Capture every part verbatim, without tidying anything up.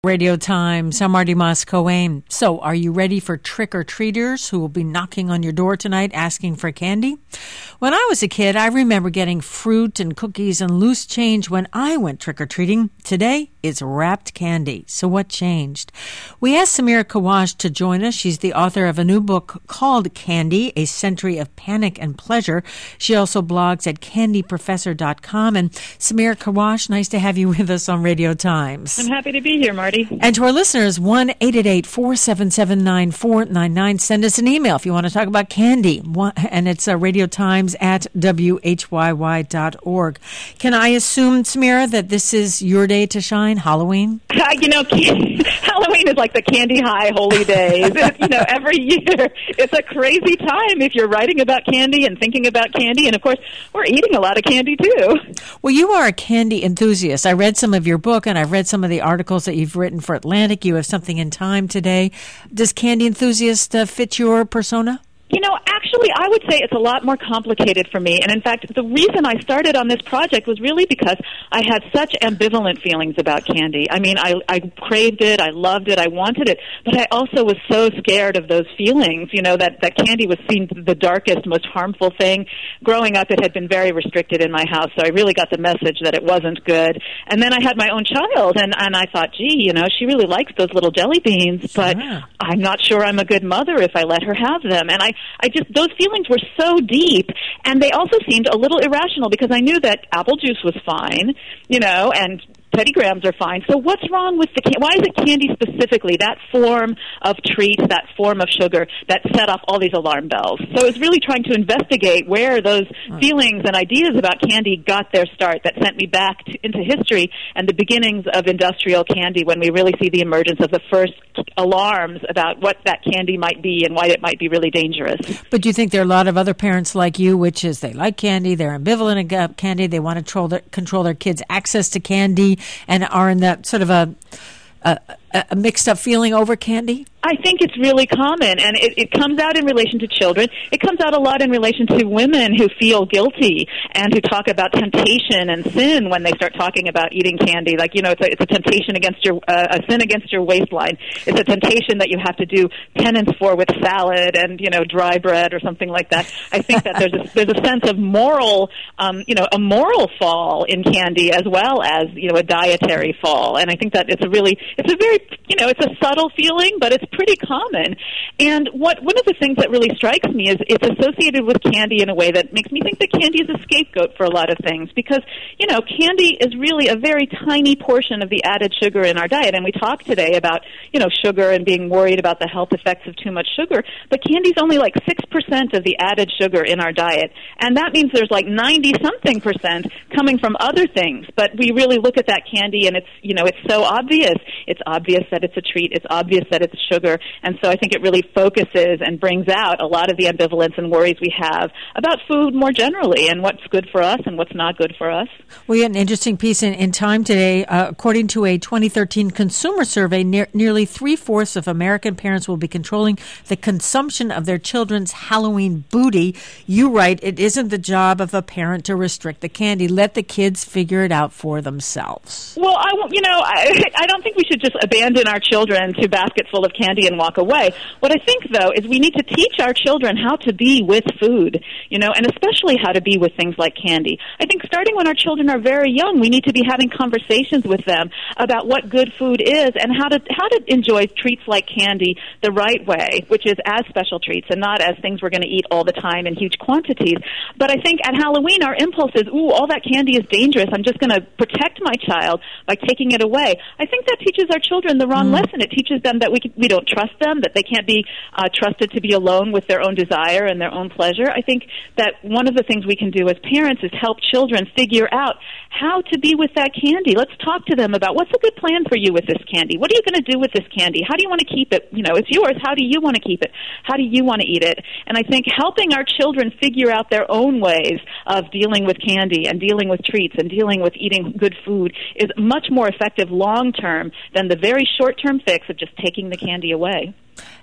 Radio Times. I'm Marty Moss-Coane. So, are you ready for trick-or-treaters who will be knocking on your door tonight asking for candy? When I was a kid, I remember getting fruit and cookies and loose change when I went trick-or-treating. Today, it's wrapped candy. So what changed? We asked Samira Khawash to join us. She's the author of a new book called Candy, A Century of Panic and Pleasure. She also blogs at candy professor dot com. And Samira Khawash, nice to have you with us on Radio Times. I'm happy to be here, Marty. And to our listeners, one eight eight eight, four seven seven, nine four nine nine. Send us an email if you want to talk about candy. And it's uh, Radio Times at W H Y Y dot org. Can I assume, Samira, that this is your day to shine, Halloween? Uh, you know, Halloween is like the candy high holy days. You know, every year it's a crazy time if you're writing about candy and thinking about candy. And, of course, we're eating a lot of candy, too. Well, you are a candy enthusiast. I read some of your book, and I've read some of the articles that you've written for Atlantic. You have something in Time today. Does candy enthusiast uh, fit your persona? You know, actually, I would say it's a lot more complicated for me. And, in fact, the reason I started on this project was really because I had such ambivalent feelings about candy. I mean, I, I craved it, I loved it, I wanted it, but I also was so scared of those feelings, you know, that, that candy was seen the darkest, most harmful thing. Growing up, it had been very restricted in my house, so I really got the message that it wasn't good. And then I had my own child, and, and I thought, gee, you know, she really likes those little jelly beans, but yeah. I'm not sure I'm a good mother if I let her have them. And I I just, those feelings were so deep, and they also seemed a little irrational because I knew that apple juice was fine, you know, and Teddy Grahams are fine. So what's wrong with the candy? Why is it candy specifically, that form of treat, that form of sugar, that set off all these alarm bells? So I was really trying to investigate where those feelings and ideas about candy got their start. That sent me back to, into history and the beginnings of industrial candy, when we really see the emergence of the first alarms about what that candy might be and why it might be really dangerous. But do you think there are a lot of other parents like you, which is they like candy, they're ambivalent about candy, they want to control their, control their kids' access to candy, and are in that sort of a, a, a mixed up feeling over candy? I think it's really common, and it, it comes out in relation to children. It comes out a lot in relation to women who feel guilty and who talk about temptation and sin when they start talking about eating candy. Like, you know, it's a, it's a temptation against your, uh, a sin against your waistline. It's a temptation that you have to do penance for with salad and, you know, dry bread or something like that. I think that there's a, there's a sense of moral, um, you know, a moral fall in candy as well as, you know, a dietary fall. And I think that it's a really, it's a very, you know, it's a subtle feeling, but it's pretty common. And what one of the things that really strikes me is it's associated with candy in a way that makes me think that candy is a scapegoat for a lot of things, because, you know, candy is really a very tiny portion of the added sugar in our diet. And we talked today about, you know, sugar and being worried about the health effects of too much sugar, but candy's only like six percent of the added sugar in our diet. And that means there's like ninety-something percent coming from other things. But we really look at that candy and it's, you know, it's so obvious. It's obvious that it's a treat. It's obvious that it's sugar. And so I think it really focuses and brings out a lot of the ambivalence and worries we have about food more generally and what's good for us and what's not good for us. We had an interesting piece in, in Time today. Uh, according to a twenty thirteen consumer survey, ne- nearly three-fourths of American parents will be controlling the consumption of their children's Halloween booty. You write, it isn't the job of a parent to restrict the candy. Let the kids figure it out for themselves. Well, I, you know, I, I don't think we should just abandon our children to baskets full of candy and walk away. What I think, though, is we need to teach our children how to be with food, you know, and especially how to be with things like candy. I think starting when our children are very young, we need to be having conversations with them about what good food is and how to how to enjoy treats like candy the right way, which is as special treats and not as things we're going to eat all the time in huge quantities. But I think at Halloween, our impulse is, ooh, all that candy is dangerous. I'm just going to protect my child by taking it away. I think that teaches our children the wrong mm. lesson. It teaches them that we can, we don't trust them, that they can't be uh, trusted to be alone with their own desire and their own pleasure. I think that one of the things we can do as parents is help children figure out how to be with that candy. Let's talk to them about what's a good plan for you with this candy. What are you going to do with this candy? How do you want to keep it? You know, it's yours. How do you want to keep it? How do you want to eat it? And I think helping our children figure out their own ways of dealing with candy and dealing with treats and dealing with eating good food is much more effective long-term than the very short-term fix of just taking the candy away.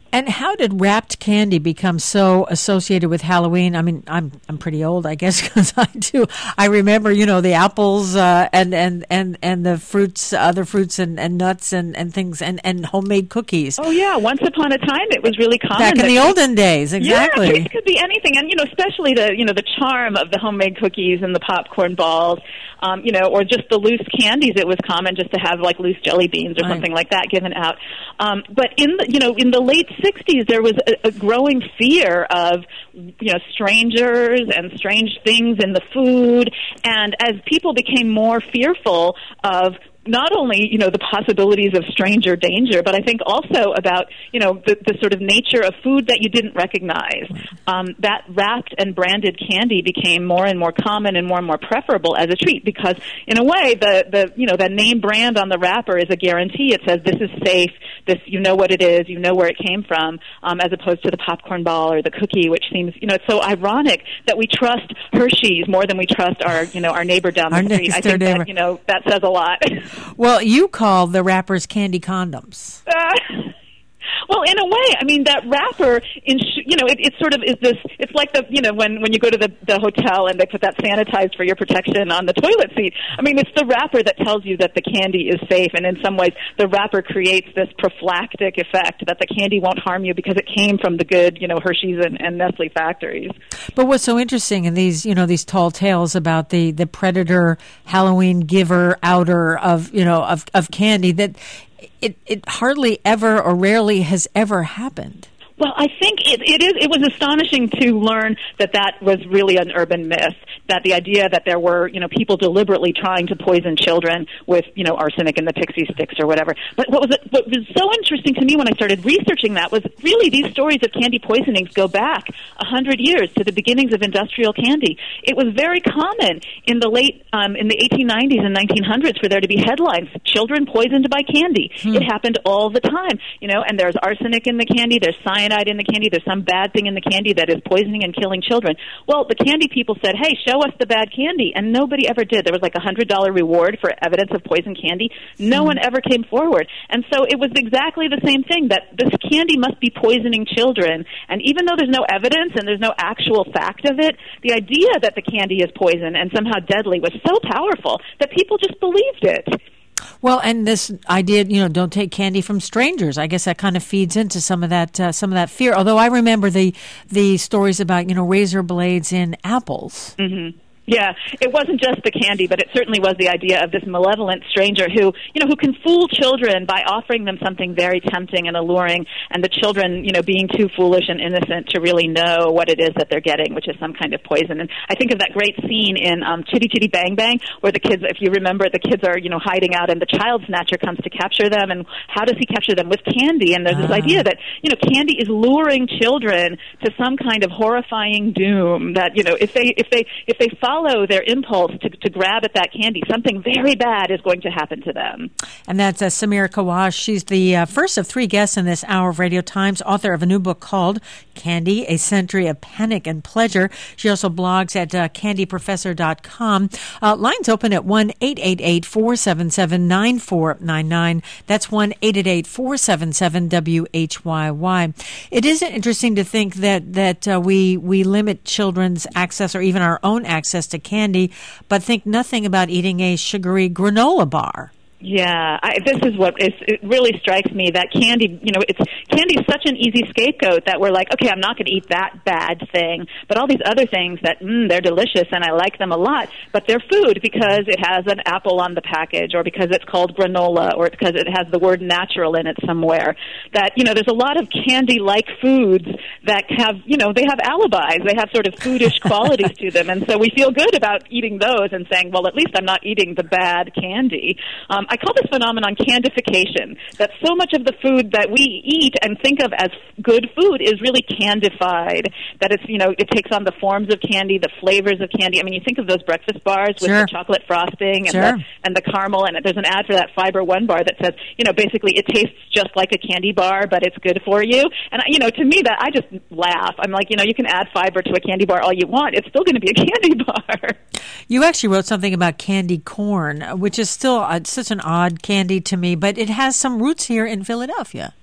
And how did wrapped candy become so associated with Halloween? I mean, I'm I'm pretty old, I guess, because I do. I remember, you know, the apples uh, and, and, and, and the fruits, other fruits and, and nuts and, and things, and, and homemade cookies. Oh, yeah. Once upon a time, it was really common. Back in the olden days, exactly. Yeah, it could be anything. And, you know, especially the, you know, the charm of the homemade cookies and the popcorn balls, um, you know, or just the loose candies. It was common just to have, like, loose jelly beans or right. something like that given out. Um, but in the, you know, in the late sixties, there was a, a growing fear of, you know, strangers and strange things in the food. And as people became more fearful of not only, you know, the possibilities of stranger danger, but I think also about, you know, the, the sort of nature of food that you didn't recognize. Um, that wrapped and branded candy became more and more common and more and more preferable as a treat because, in a way, the, the you know, the name brand on the wrapper is a guarantee. It says this is safe, this you know what it is, you know where it came from, um, as opposed to the popcorn ball or the cookie, which seems, you know, it's so ironic that we trust Hershey's more than we trust our, you know, our neighbor down the our street. I think neighbor. that, you know, that says a lot. Well, you call the wrappers candy condoms. Uh, well, in a way, I mean, that wrapper, in sh- you know, it, it sort of is this, it's like the, you know, when, when you go to the, the hotel and they put that sanitized for your protection on the toilet seat. I mean, it's the wrapper that tells you that the candy is safe, and in some ways, the wrapper creates this prophylactic effect that the candy won't harm you because it came from the good, you know, Hershey's and, and Nestle factories. But what's so interesting in these, you know, these tall tales about the, the predator Halloween giver outer of, you know, of, of candy that It, it hardly ever or rarely has ever happened. Well, I think it, it is. It was astonishing to learn that that was really an urban myth. That the idea that there were, you know, people deliberately trying to poison children with, you know, arsenic and the pixie sticks or whatever. But what was it, what was so interesting to me when I started researching that was really these stories of candy poisonings go back a hundred years to the beginnings of industrial candy. It was very common in the late, um, in the eighteen nineties and nineteen hundreds for there to be headlines: "Children poisoned by candy." Hmm. It happened all the time, you know. And there's arsenic in the candy. There's cyanide in the candy, there's some bad thing in the candy that is poisoning and killing children. Well, the candy people said, hey, show us the bad candy, and nobody ever did. There was like a one hundred dollars reward for evidence of poison candy. No mm. one ever came forward. And so it was exactly the same thing, that this candy must be poisoning children. And even though there's no evidence and there's no actual fact of it, the idea that the candy is poison and somehow deadly was so powerful that people just believed it. Well, and this idea, you know, don't take candy from strangers. I guess that kind of feeds into some of that, uh, some of that fear. Although I remember the the stories about, you know, razor blades in apples. Mm-hmm. Yeah, it wasn't just the candy, but it certainly was the idea of this malevolent stranger who, you know, who can fool children by offering them something very tempting and alluring, and the children, you know, being too foolish and innocent to really know what it is that they're getting, which is some kind of poison. And I think of that great scene in um, Chitty Chitty Bang Bang, where the kids, if you remember, the kids are, you know, hiding out, and the child snatcher comes to capture them. And how does he capture them? With candy. And there's this ah. idea that, you know, candy is luring children to some kind of horrifying doom. That, you know, if they if they if they follow follow their impulse to, to grab at that candy, something very bad is going to happen to them. And that's uh, Samira Kawash. She's the uh, first of three guests in this hour of Radio Times, author of a new book called Candy, A Century of Panic and Pleasure. She also blogs at uh, candy professor dot com. Uh, lines open at one eight eight eight, four seven seven, nine four nine nine. That's one eight eight eight, four seven seven, W H Y Y. It is interesting to think that, that uh, we, we limit children's access or even our own access to candy, but think nothing about eating a sugary granola bar. Yeah, I, this is what is, it really strikes me, that candy, you know, it's candy is such an easy scapegoat that we're like, okay, I'm not going to eat that bad thing, but all these other things that, mm, they're delicious and I like them a lot, but they're food because it has an apple on the package, or because it's called granola, or because it has the word natural in it somewhere. That, you know, there's a lot of candy-like foods that have, you know, they have alibis, they have sort of foodish qualities to them, and so we feel good about eating those and saying, well, at least I'm not eating the bad candy. Um, I call this phenomenon candification, that so much of the food that we eat and think of as good food is really candified, that it's, you know, it takes on the forms of candy, the flavors of candy. I mean, you think of those breakfast bars with sure. the chocolate frosting and, sure. the, and the caramel, and there's an ad for that Fiber One bar that says, you know, basically it tastes just like a candy bar, but it's good for you. And, you know, to me, that I just laugh. I'm like, you know, you can add fiber to a candy bar all you want. It's still going to be a candy bar. You actually wrote something about candy corn, which is still uh, such an odd candy to me, but it has some roots here in Philadelphia.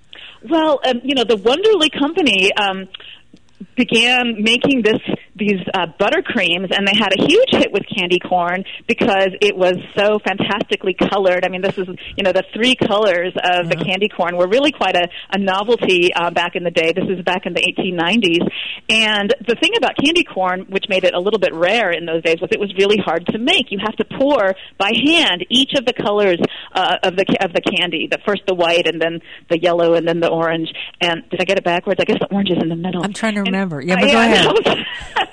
Well, um, you know, the Wonderly Company um, began making this these uh, buttercreams, and they had a huge hit with candy corn because it was so fantastically colored. I mean, this is, you know, the three colors of the candy corn were really quite a, a novelty uh, back in the day. This is back in the eighteen nineties. And the thing about candy corn, which made it a little bit rare in those days, was it was really hard to make. You have to pour by hand each of the colors uh, of the of the candy. The first the white, and then the yellow, and then the orange. And did I get it backwards? I guess the orange is in the middle. I'm trying to and, remember. Yeah, but uh, go yeah, ahead.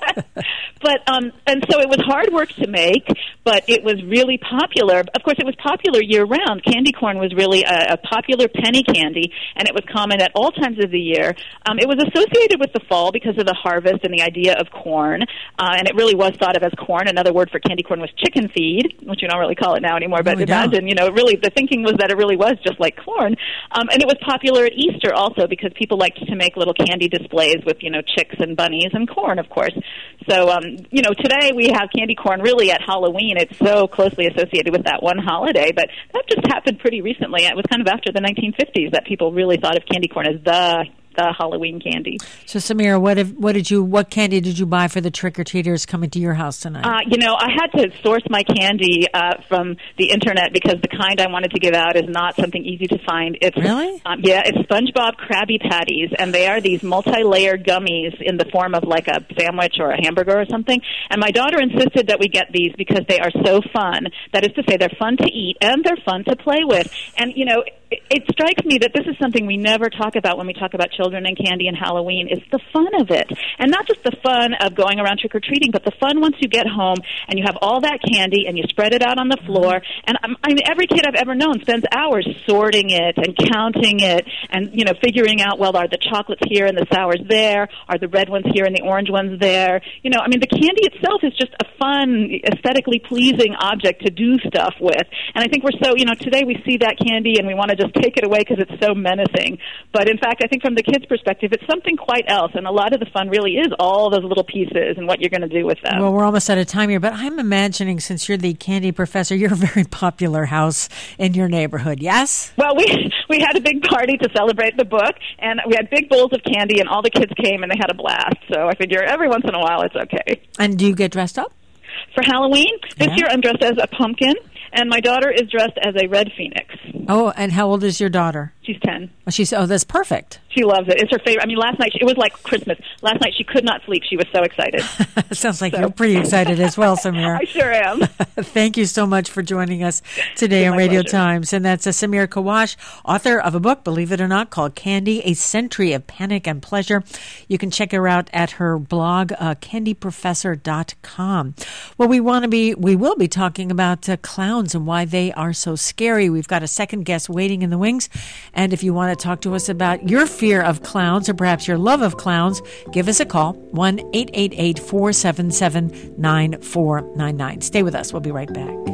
But um, and so it was hard work to make, but it was really popular. Of course, it was popular year round. Candy corn was really a, a popular penny candy, and it was common at all times of the year. Um, it was associated with the fall because of the harvest and the idea of corn, uh, and it really was thought of as corn. Another word for candy corn was chicken feed, which you don't really call it now anymore. But no, imagine, you know, really the thinking was that it really was just like corn, um, and it was popular at Easter also because people liked to make little candy displays with, you know, chicks and bunnies and corn, of course. So, um, you know, today we have candy corn really at Halloween. It's so closely associated with that one holiday, but that just happened pretty recently. It was kind of after the nineteen fifties that people really thought of candy corn as the the Halloween candy. So, Samira, what if, what did you what candy did you buy for the trick-or-treaters coming to your house tonight? Uh, you know, I had to source my candy uh, from the internet because the kind I wanted to give out is not something easy to find. It's Really? Um, yeah, it's SpongeBob Krabby Patties, and they are these multi-layered gummies in the form of like a sandwich or a hamburger or something. And my daughter insisted that we get these because they are so fun. That is to say, they're fun to eat and they're fun to play with. And, you know, it, it strikes me that this is something we never talk about when we talk about children and candy and Halloween, is the fun of it. And not just the fun of going around trick-or-treating, but the fun once you get home and you have all that candy and you spread it out on the floor. And um, I mean, every kid I've ever known spends hours sorting it and counting it and, you know, figuring out, well, are the chocolates here and the sours there? Are the red ones here and the orange ones there? You know, I mean, the candy itself is just a fun, aesthetically pleasing object to do stuff with. And I think we're so, you know, today we see that candy and we want to just take it away because it's so menacing. But in fact, I think from the kids' perspective, it's something quite else. And a lot of the fun really is all those little pieces and what you're going to do with them. Well, we're almost out of time here, but I'm imagining, since you're the candy professor, you're a very popular house in your neighborhood, yes? Well, we we had a big party to celebrate the book, and we had big bowls of candy, and all the kids came, and they had a blast. So I figure every once in a while it's okay. And do you get dressed up? For Halloween, this Yeah. year I'm dressed as a pumpkin, and my daughter is dressed as a red phoenix. Oh, and how old is your daughter? She's ten. Oh, she's, oh, that's perfect. She loves it. It's her favorite. I mean, last night, it was like Christmas. Last night she could not sleep. She was so excited. Sounds like So. you're pretty excited as well, Samira. I sure am. Thank you so much for joining us today It's on my Radio pleasure. Times. And that's a Samira Kawash, author of a book, believe it or not, called Candy, A Century of Panic and Pleasure. You can check her out at her blog, uh, candy professor dot com. Well, we want to be, we will be talking about uh, clowns and why they are so scary. We've got a second guest waiting in the wings. And if you want to talk to us about your fear of clowns or perhaps your love of clowns, give us a call, one eight eight eight, four seven seven, nine four nine nine. Stay with us. We'll be right back.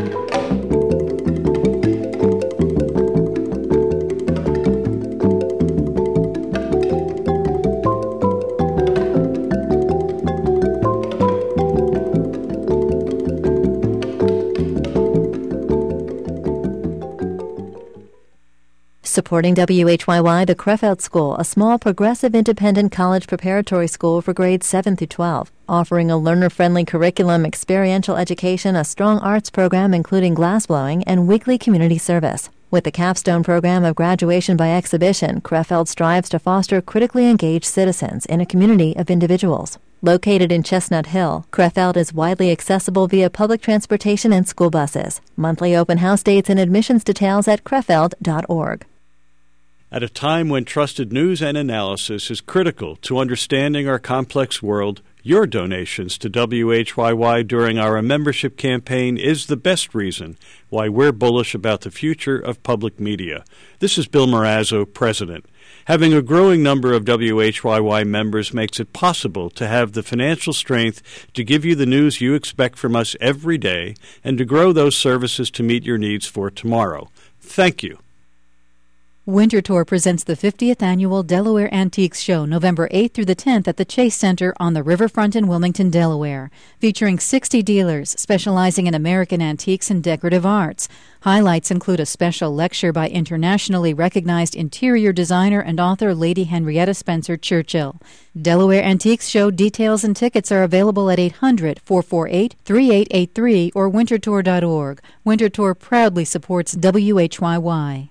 Supporting W H Y Y, the Krefeld School, a small progressive independent college preparatory school for grades seven through twelve, offering a learner-friendly curriculum, experiential education, a strong arts program including glassblowing, and weekly community service. With the capstone program of graduation by exhibition, Krefeld strives to foster critically engaged citizens in a community of individuals. Located in Chestnut Hill, Krefeld is widely accessible via public transportation and school buses. Monthly open house dates and admissions details at krefeld dot org. At a time when trusted news and analysis is critical to understanding our complex world, your donations to W H Y Y during our membership campaign is the best reason why we're bullish about the future of public media. This is Bill Morazzo, President. Having a growing number of W H Y Y members makes it possible to have the financial strength to give you the news you expect from us every day and to grow those services to meet your needs for tomorrow. Thank you. Winter Tour presents the fiftieth Annual Delaware Antiques Show, November eighth through the tenth at the Chase Center on the riverfront in Wilmington, Delaware, featuring sixty dealers specializing in American antiques and decorative arts. Highlights include a special lecture by internationally recognized interior designer and author Lady Henrietta Spencer Churchill. Delaware Antiques Show details and tickets are available at eight hundred, four four eight, three eight eight three or winter tour dot org. Winter Tour proudly supports W H Y Y.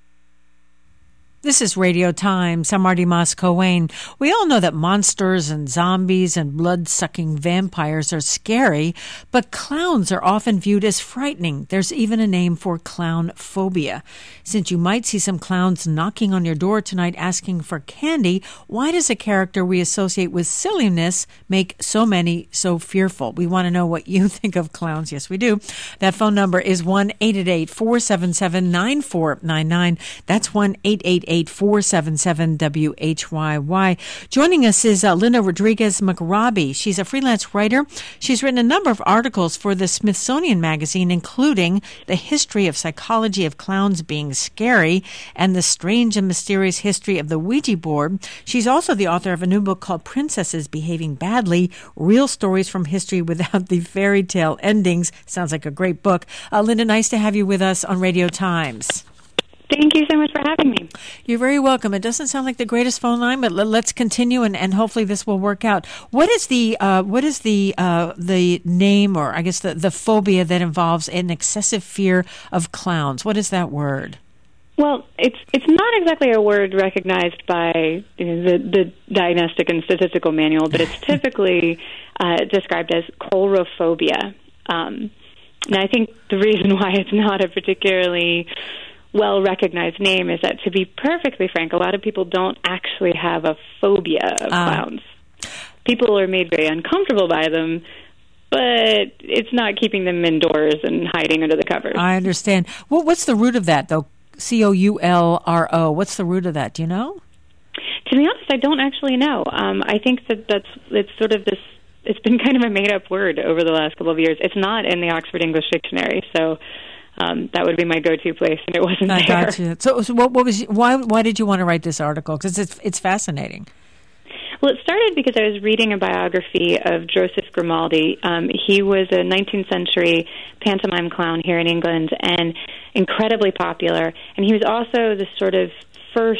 This is Radio Times. I'm Marty Moss-Coane. We all know that monsters and zombies and blood-sucking vampires are scary, but clowns are often viewed as frightening. There's even a name for clown phobia. Since you might see some clowns knocking on your door tonight asking for candy, why does a character we associate with silliness make so many so fearful? We want to know what you think of clowns. Yes, we do. That phone number is one eight eight eight, four seven seven, nine four nine nine. That's one eight eight eight, four seven seven, W H Y Y. Joining us is uh, Linda Rodriguez McRobbie. She's a freelance writer. She's written a number of articles for the Smithsonian Magazine, including The History of Psychology of Clowns Being Scary and The Strange and Mysterious History of the Ouija Board. She's also the author of a new book called Princesses Behaving Badly, Real Stories from History Without the Fairy Tale Endings. Sounds like a great book. Uh, Linda, nice to have you with us on Radio Times. Thank you so much for having me. You're very welcome. It doesn't sound like the greatest phone line, but let, let's continue, and, and hopefully this will work out. What is the uh, what is the uh, the name, or I guess the, the phobia that involves an excessive fear of clowns? What is that word? Well, it's it's not exactly a word recognized by you know, the, the Diagnostic and Statistical Manual, but it's typically uh, described as coulrophobia. Um, and I think the reason why it's not a particularly well-recognized name is that, to be perfectly frank, a lot of people don't actually have a phobia of uh. clowns. People are made very uncomfortable by them, but it's not keeping them indoors and hiding under the covers. I understand. Well, what's the root of that, though? C O U L R O. What's the root of that? Do you know? To be honest, I don't actually know. Um, I think that that's it's sort of this, it's been kind of a made-up word over the last couple of years. It's not in the Oxford English Dictionary, so Um, that would be my go-to place, and it wasn't I there. Got you. So, so what, what was? Why? Why did you want to write this article? Because it's it's fascinating. Well, it started because I was reading a biography of Joseph Grimaldi. Um, he was a nineteenth century pantomime clown here in England, and incredibly popular. And he was also the sort of first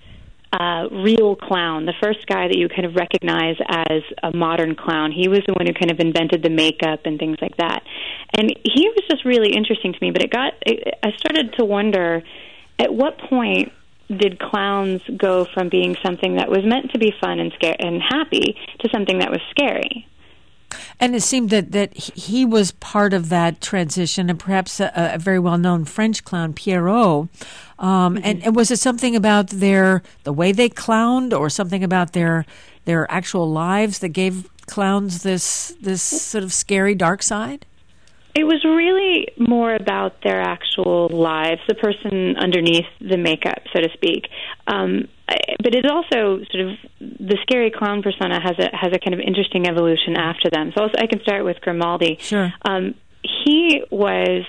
uh, real clown, the first guy that you kind of recognize as a modern clown. He was the one who kind of invented the makeup and things like that. And he was just really interesting to me, but it got, it, I started to wonder, at what point did clowns go from being something that was meant to be fun and scary and happy to something that was scary? And it seemed that, that he was part of that transition, and perhaps a, a very well-known French clown, Pierrot. Um, mm-hmm. and, and was it something about their the way they clowned, or something about their their actual lives that gave clowns this this sort of scary dark side? It was really more about their actual lives, the person underneath the makeup, so to speak. Um, but it also sort of, the scary clown persona has a has a kind of interesting evolution after them. So also, I can start with Grimaldi. Sure. Um, he was,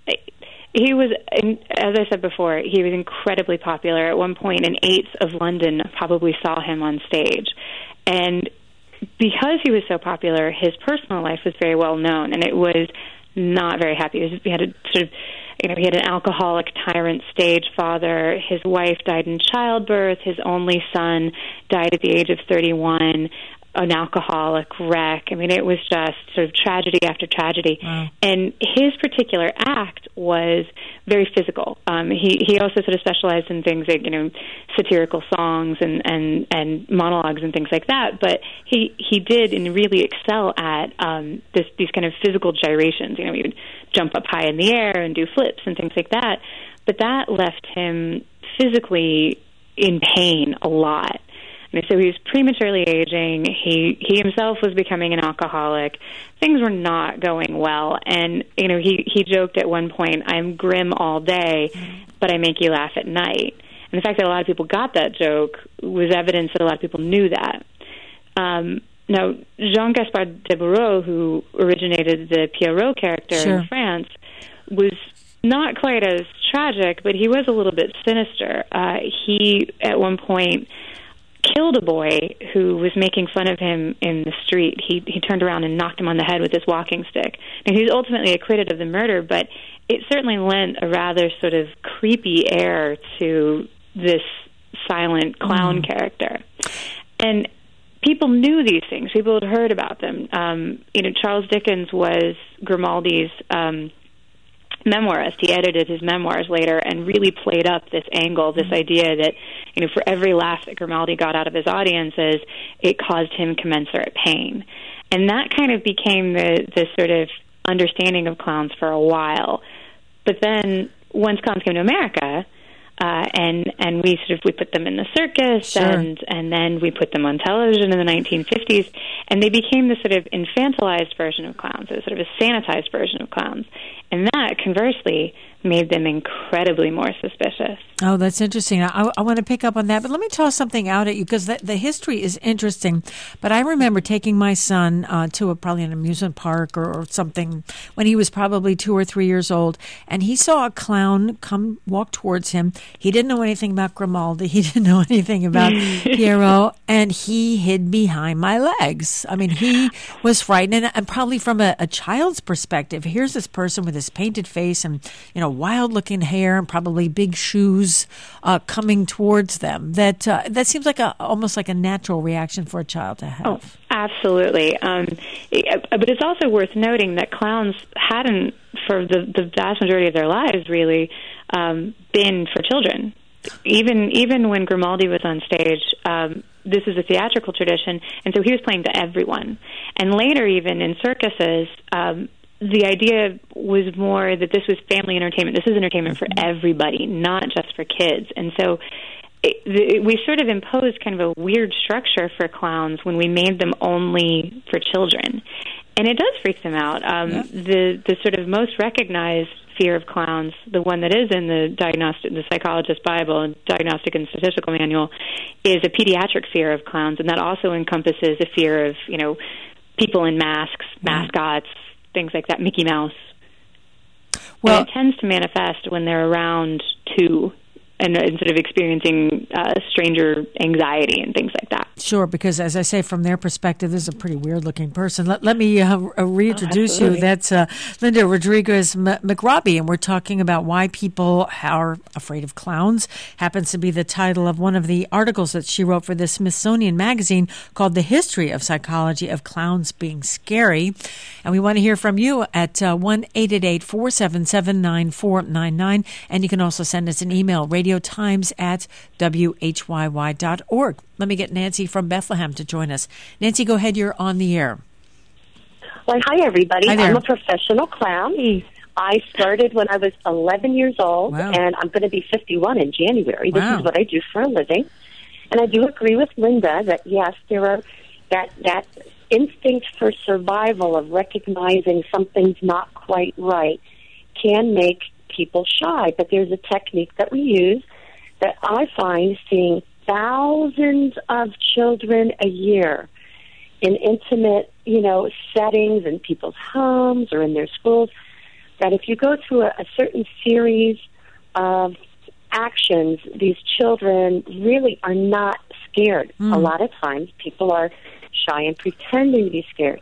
he was, as I said before, he was incredibly popular. At one point, an eighth of London probably saw him on stage. And because he was so popular, his personal life was very well known, and it was not very happy. He, was, he had a sort of, you know, he had an alcoholic tyrant stage father. His wife died in childbirth. His only son died at the age of thirty-one, an alcoholic wreck. I mean, it was just sort of tragedy after tragedy. Wow. And his particular act was very physical. Um, he he also sort of specialized in things like, you know, satirical songs and, and, and monologues and things like that. But he, he did and really excel at um, this, these kind of physical gyrations. You know, he would jump up high in the air and do flips and things like that. But that left him physically in pain a lot. I mean, so he was prematurely aging. He he himself was becoming an alcoholic. Things were not going well. And, you know, he, he joked at one point, "I'm grim all day, but I make you laugh at night." And the fact that a lot of people got that joke was evidence that a lot of people knew that. Um, now, Jean-Gaspard Deburau, who originated the Pierrot character sure. in France, was not quite as tragic, but he was a little bit sinister. Uh, he, at one point, killed a boy who was making fun of him in the street. He he turned around and knocked him on the head with his walking stick. And he was ultimately acquitted of the murder, but it certainly lent a rather sort of creepy air to this silent clown mm. character. And people knew these things. People had heard about them. Um, you know, Charles Dickens was Grimaldi's um, memoirist. He edited his memoirs later and really played up this angle, this idea that, you know, for every laugh that Grimaldi got out of his audiences, it caused him commensurate pain. And that kind of became the, the sort of understanding of clowns for a while. But then once clowns came to America, uh, and and we sort of we put them in the circus, sure. and and then we put them on television in the nineteen fifties, and they became the sort of infantilized version of clowns, a sort of a sanitized version of clowns. And that, conversely, made them incredibly more suspicious. Oh, that's interesting. I, I want to pick up on that, but let me toss something out at you because the, the history is interesting. But I remember taking my son uh, to a, probably an amusement park or, or something when he was probably two or three years old, and he saw a clown come walk towards him. He didn't know anything about Grimaldi. He didn't know anything about Pierrot, and he hid behind my legs. I mean, he was frightened, and, and probably from a, a child's perspective, here's this person with this painted face and, you know, wild-looking hair and probably big shoes uh, coming towards them. That uh, that seems like a almost like a natural reaction for a child to have. Oh, absolutely. Um, it, but it's also worth noting that clowns hadn't, for the, the vast majority of their lives, really um, been for children. Even even when Grimaldi was on stage, um, this is a theatrical tradition, and so he was playing to everyone. And later, even in circuses, um, the idea was more that this was family entertainment. This is entertainment for everybody, not just for kids. And so it, it, we sort of imposed kind of a weird structure for clowns when we made them only for children. And it does freak them out. Um, yeah. The the sort of most recognized fear of clowns, the one that is in the diagnostic, the Psychologist Bible and Diagnostic and Statistical Manual, is a pediatric fear of clowns, and that also encompasses a fear of, you know, people in masks, mascots, things like that, Mickey Mouse. Well, and it tends to manifest when they're around two and, and sort of experiencing uh, stranger anxiety and things like that. Sure, because as I say, from their perspective, this is a pretty weird-looking person. Let, let me uh, reintroduce oh, you. That's uh, Linda Rodriguez McRobbie, and we're talking about why people are afraid of clowns. Happens to be the title of one of the articles that she wrote for the Smithsonian Magazine called The History of Psychology of Clowns Being Scary. And we want to hear from you at uh, one eight eight eight, four seven seven, nine four nine nine. And you can also send us an email, radio times at W H Y Y dot org. Let me get Nancy from Bethlehem to join us. Nancy, go ahead. You're on the air. Well, hi, everybody. Hi there. I'm a professional clown. Hey. I started when I was eleven years old, wow. and I'm going to be fifty-one in January. This wow. is what I do for a living. And I do agree with Linda that, yes, there are that that instinct for survival of recognizing something's not quite right can make people shy. But there's a technique that we use that I find seeing thousands of children a year in intimate, you know, settings in people's homes or in their schools, that if you go through a, a certain series of actions, these children really are not scared. Mm. A lot of times people are shy and pretending to be scared.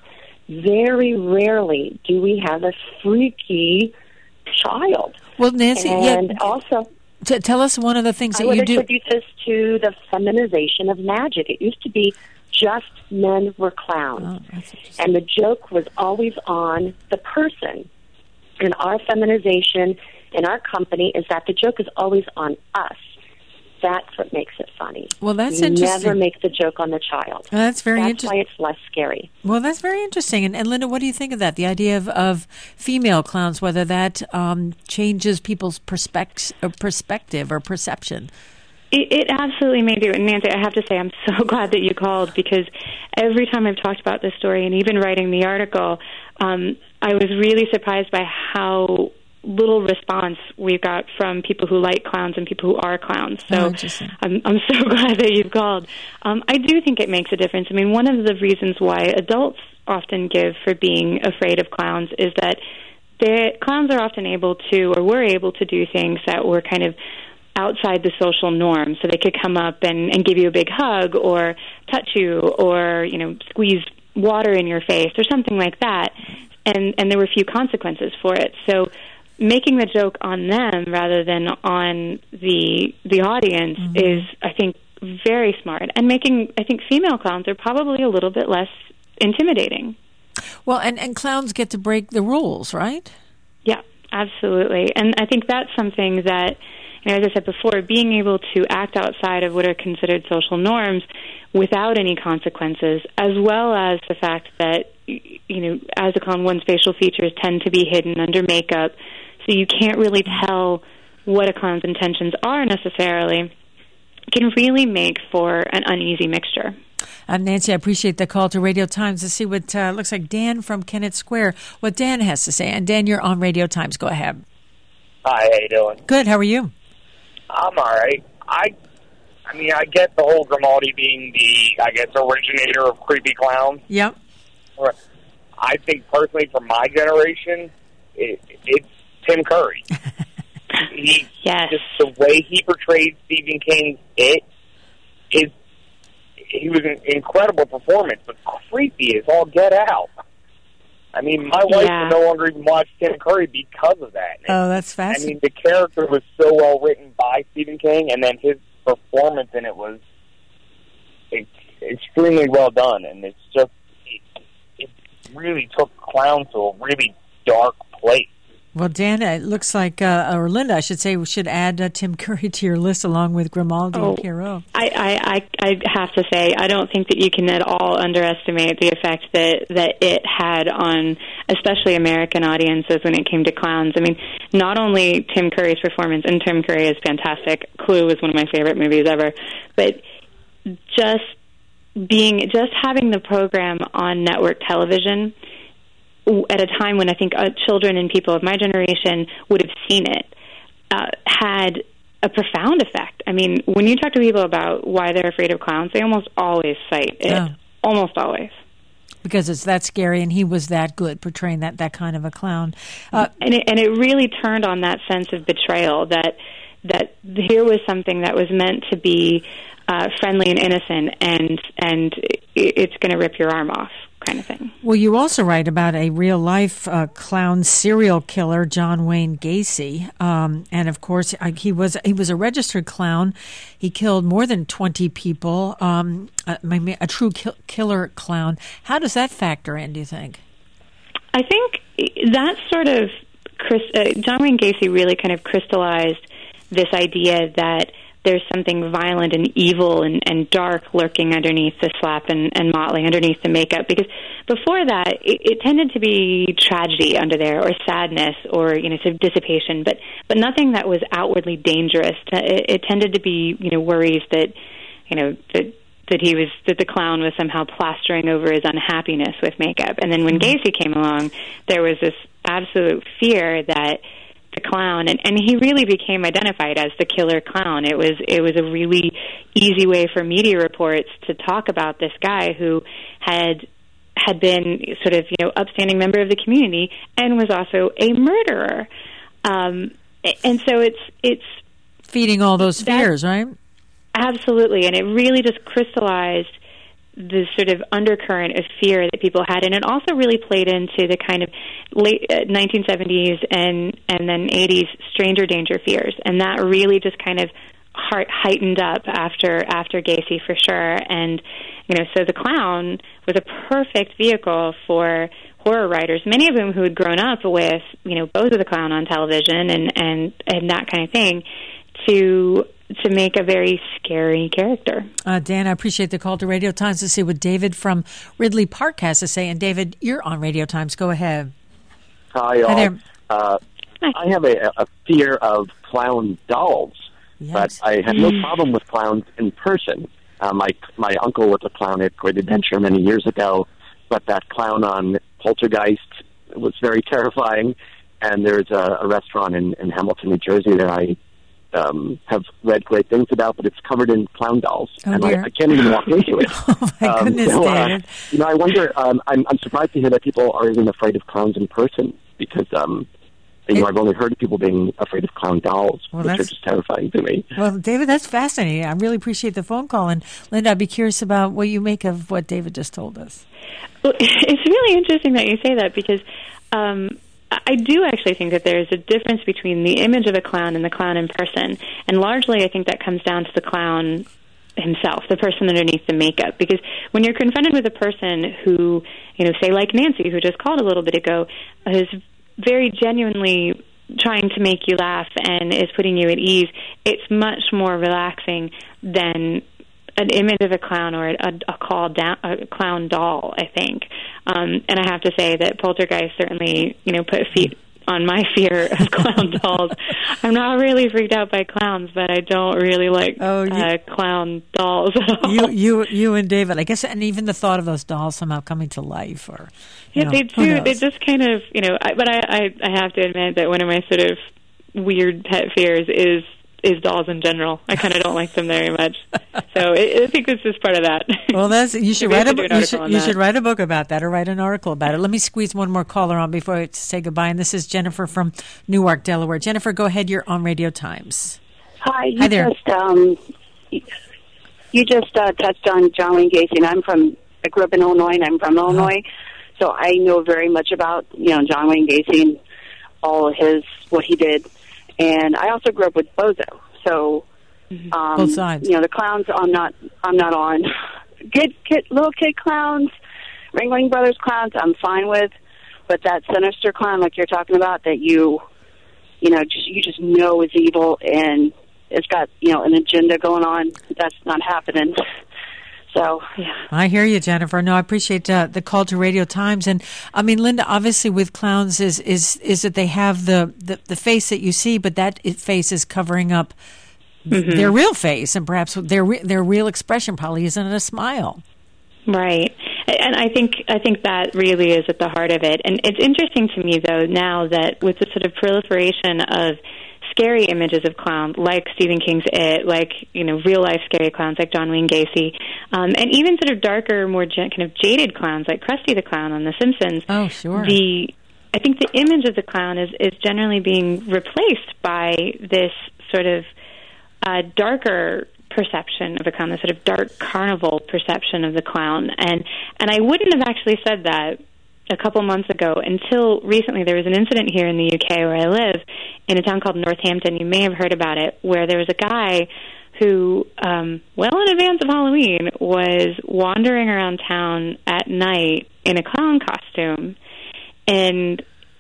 Very rarely do we have a freaky child. Well, Nancy, and yeah, also... T- tell us one of the things that I would you do. attribute this to the feminization of magic. It used to be just men were clowns. Oh, and the joke was always on the person. And our feminization in our company is that the joke is always on us. That's what makes it funny. Well, that's you interesting. Never make the joke on the child. Well, that's very that's interesting. That's why it's less scary. Well, that's very interesting. And, and Linda, what do you think of that? The idea of, of female clowns, whether that um, changes people's perspect- or perspective or perception? It, it absolutely may do. And Nancy, I have to say, I'm so glad that you called, because every time I've talked about this story and even writing the article, um, I was really surprised by how little response we've got from people who like clowns and people who are clowns. So oh, I'm, I'm so glad that you've called. Um, I do think it makes a difference. I mean, one of the reasons why adults often give for being afraid of clowns is that the clowns are often able to, or were able to do things that were kind of outside the social norm. So they could come up and, and give you a big hug, or touch you, or, you know, squeeze water in your face, or something like that. And, and there were few consequences for it. So making the joke on them rather than on the the audience mm-hmm. is, I think, very smart. And making, I think, female clowns are probably a little bit less intimidating. Well, and, and clowns get to break the rules, right? Yeah, absolutely. And I think that's something that, you know, as I said before, being able to act outside of what are considered social norms without any consequences, as well as the fact that, you know, as a clown, one's facial features tend to be hidden under makeup, so you can't really tell what a clown's intentions are necessarily, can really make for an uneasy mixture. Uh, Nancy, I appreciate the call to Radio Times to see what uh, looks like Dan from Kennett Square, what Dan has to say. And Dan, you're on Radio Times. Go ahead. Hi, how you doing? Good. How are you? I'm all right. I, I mean, I get the whole Grimaldi being the, I guess, originator of creepy clowns. Yep. I think personally, for my generation, it, it's Tim Curry. he yes. Just the way he portrayed Stephen King's It is. He was an incredible performance, but creepy as all get out. I mean, my wife yeah. would no longer even watch Tim Curry because of that. Oh, that's fascinating. I mean, the character was so well written by Stephen King, and then his performance in it was ex- extremely well done. And it's just, it, it really took clowns to a really dark place. Well, Dan, it looks like, uh, or Linda, I should say, we should add uh, Tim Curry to your list along with Grimaldi oh, and Pierrot. I, I, I, I have to say, I don't think that you can at all underestimate the effect that, that it had on especially American audiences when it came to clowns. I mean, not only Tim Curry's performance, and Tim Curry is fantastic, Clue is one of my favorite movies ever, but just being, just having the program on network television at a time when I think uh, children and people of my generation would have seen it, uh, had a profound effect. I mean, when you talk to people about why they're afraid of clowns, they almost always cite it. Yeah. Almost always. Because it's that scary, and he was that good portraying that, that kind of a clown. Uh, and, it, and it really turned on that sense of betrayal, that that here was something that was meant to be uh, friendly and innocent, and, and it's going to rip your arm off. Kind of thing. Well, you also write about a real-life uh, clown serial killer, John Wayne Gacy, um, and of course, uh, he was he was a registered clown. He killed more than twenty people. Um, a, a true ki- killer clown. How does that factor in? Do you think? I think that sort of uh, John Wayne Gacy really kind of crystallized this idea that there's something violent and evil and, and dark lurking underneath the slap and, and motley, underneath the makeup. Because before that, it, it tended to be tragedy under there, or sadness, or, you know, sort of dissipation, but but nothing that was outwardly dangerous. It, it tended to be, you know, worries that, you know, that that he was that the clown was somehow plastering over his unhappiness with makeup. And then when Gacy came along, there was this absolute fear that the clown, and, and he really became identified as the killer clown. It was it was a really easy way for media reports to talk about this guy who had had been sort of, you know, upstanding member of the community and was also a murderer. Um, and so it's it's feeding all those fears, right? Absolutely, and it really just crystallized the sort of undercurrent of fear that people had, and it also really played into the kind of late uh, nineteen seventies and and then eighties stranger danger fears, and that really just kind of heart heightened up after after Gacy for sure. And you know, so the clown was a perfect vehicle for horror writers, many of whom who had grown up with, you know, Bozo the Clown on television and and and that kind of thing, to to make a very scary character. Uh, Dan, I appreciate the call to Radio Times to see what David from Ridley Park has to say. And David, you're on Radio Times. Go ahead. Hi, all. Hi there. Uh, Hi. I have a, a fear of clown dolls, Yes. but I have no problem with clowns in person. Uh, my my uncle was a clown at Great Adventure many years ago, but that clown on Poltergeist was very terrifying. And there's a, a restaurant in, in Hamilton, New Jersey that I um, have read great things about, but it's covered in clown dolls, oh, and dear. I, I can't even walk into it. Oh my um, goodness, so, uh, David! You know, I wonder. Um, I'm, I'm surprised to hear that people are even afraid of clowns in person, because um, you know, I've only heard of people being afraid of clown dolls, well, which are that's, just terrifying to me. Well, David, that's fascinating. I really appreciate the phone call. And Linda, I'd be curious about what you make of what David just told us. Well, it's really interesting that you say that, because um, I do actually think that there's a difference between the image of a clown and the clown in person. And largely, I think that comes down to the clown himself, the person underneath the makeup. Because when you're confronted with a person who, you know, say like Nancy, who just called a little bit ago, is very genuinely trying to make you laugh and is putting you at ease, it's much more relaxing than an image of a clown or a, a, call down, a clown doll, I think. Um, and I have to say that Poltergeist certainly, you know, put feet on my fear of clown dolls. I'm not really freaked out by clowns, but I don't really like oh, you, uh, clown dolls at all. You, you, you and David, I guess, and even the thought of those dolls somehow coming to life, or you yeah, know, they do. They just kind of, you know. I, but I, I, I have to admit that one of my sort of weird pet fears is is dolls in general. I kind of don't like them very much. So I, I think this is part of that. Well, that's you should write a book. You, should, you should write a book about that, or write an article about it. Let me squeeze one more caller on before I say goodbye. And this is Jennifer from Newark, Delaware. Jennifer, go ahead. You're on Radio Times. Hi. You Hi there. Just, um, you just uh, touched on John Wayne Gacy, and I'm from. I grew up in Illinois, and I'm from Uh-huh. Illinois, so I know very much about you know John Wayne Gacy and all of his what he did. And I also grew up with Bozo, so um, both sides. You know, the clowns I'm not I'm not on. Good kid, little kid clowns, Ringling Brothers clowns, I'm fine with, but that sinister clown, like you're talking about, that you you know just you just know is evil and it's got you know an agenda going on. That's not happening. So, yeah. I hear you, Jennifer. No, I appreciate uh, the call to Radio Times. And, I mean, Linda, obviously with clowns is is, is that they have the, the, the face that you see, but that face is covering up mm-hmm. their real face, and perhaps their their real expression probably isn't a smile. Right. And I think I think that really is at the heart of it. And it's interesting to me, though, now that with the sort of proliferation of scary images of clowns, like Stephen King's It, like, you know, real-life scary clowns like John Wayne Gacy, um, and even sort of darker, more gen- kind of jaded clowns like Krusty the Clown on The Simpsons. Oh, sure. The, I think the image of the clown is, is generally being replaced by this sort of uh, darker perception of the clown, the sort of dark carnival perception of the clown. And, and I wouldn't have actually said that a couple months ago until recently. There was an incident here in the U K where I live in a town called Northampton. You may have heard about it, where there was a guy who, um, well in advance of Halloween, was wandering around town at night in a clown costume, and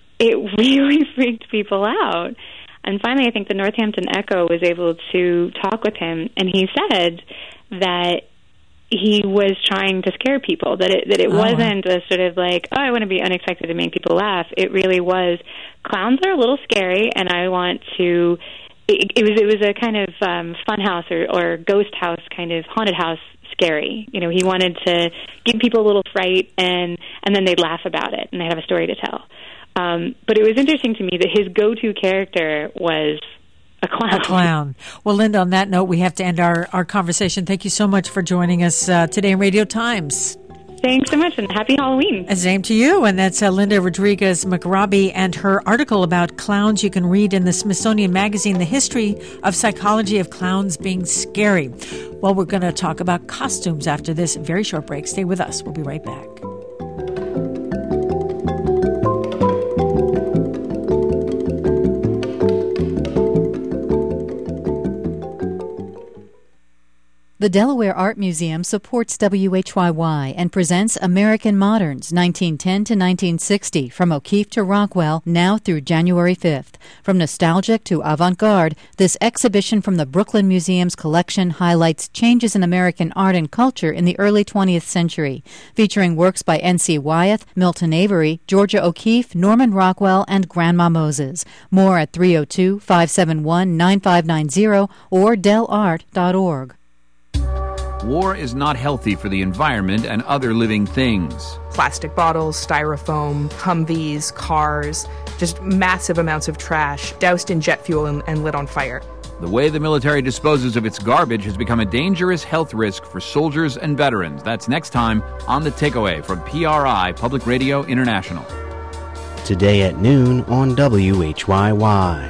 it really freaked people out. And finally, I think the Northampton Echo was able to talk with him, and he said that he was trying to scare people, that it that it oh, wasn't a sort of like, oh, I want to be unexpected to make people laugh. It really was, clowns are a little scary, and I want to, it, it was it was a kind of um, fun house or, or ghost house, kind of haunted house scary. You know, he wanted to give people a little fright, and, and then they'd laugh about it, and they'd have a story to tell. Um, but it was interesting to me that his go-to character was a clown. A clown. Well, Linda, on that note, we have to end our, our conversation. Thank you so much for joining us uh, today in Radio Times. Thanks so much, and happy Halloween. Same to you. And that's uh, Linda Rodriguez McRobbie and her article about clowns you can read in the Smithsonian Magazine, The History of Psychology of Clowns Being Scary. Well, we're going to talk about costumes after this very short break. Stay with us. We'll be right back. The Delaware Art Museum supports W H Y Y and presents American Moderns, nineteen ten to nineteen sixty, from O'Keeffe to Rockwell, now through January fifth. From nostalgic to avant-garde, this exhibition from the Brooklyn Museum's collection highlights changes in American art and culture in the early twentieth century, featuring works by N C Wyeth, Milton Avery, Georgia O'Keeffe, Norman Rockwell, and Grandma Moses. More at three oh two, five seven one, nine five nine zero or del art dot org. War is not healthy for the environment and other living things. Plastic bottles, styrofoam, Humvees, cars, just massive amounts of trash doused in jet fuel and, and lit on fire. The way the military disposes of its garbage has become a dangerous health risk for soldiers and veterans. That's next time on The Takeaway from P R I, Public Radio International. Today at noon on W H Y Y.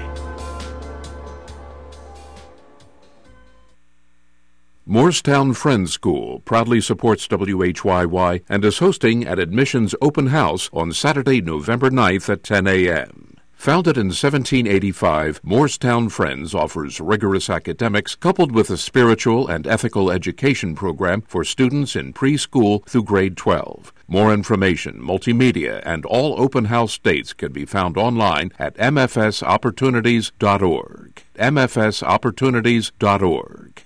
Morristown Friends School proudly supports W H Y Y and is hosting an admissions open house on Saturday, November ninth at ten a.m. Founded in seventeen eighty-five, Morristown Friends offers rigorous academics coupled with a spiritual and ethical education program for students in preschool through grade twelve. More information, multimedia, and all open house dates can be found online at m f s opportunities dot org. m f s opportunities dot org.